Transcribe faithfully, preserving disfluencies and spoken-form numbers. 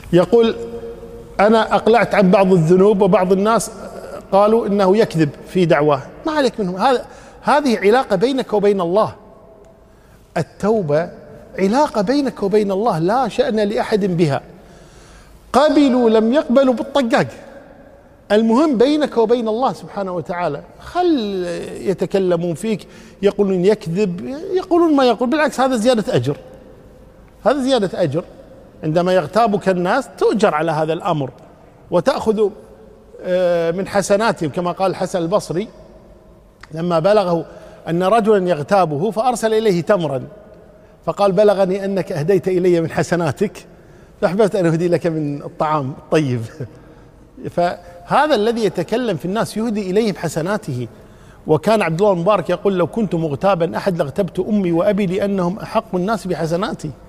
يقول أنا أقلعت عن بعض الذنوب، وبعض الناس قالوا إنه يكذب في دعواه، ما عليك منهم. هذا هذه علاقة بينك وبين الله. التوبة علاقة بينك وبين الله، لا شأن لأحد بها. قبلوا لم يقبلوا بالطقاق، المهم بينك وبين الله سبحانه وتعالى. خل يتكلمون فيك، يقولون يكذب، يقولون ما يقول، بالعكس هذا زيادة أجر، هذا زيادة أجر. عندما يغتابك الناس تؤجر على هذا الأمر وتأخذ من حسناتهم، كما قال الحسن البصري لما بلغه أن رجلا يغتابه فأرسل إليه تمرا، فقال بلغني أنك أهديت إلي من حسناتك فأحببت أن أهدي لك من الطعام الطيب. فهذا الذي يتكلم في الناس يهدي إليه بحسناته. وكان عبد الله المبارك يقول لو كنت مغتابا أحد لاغتبت أمي وأبي لأنهم أحق الناس بحسناتي.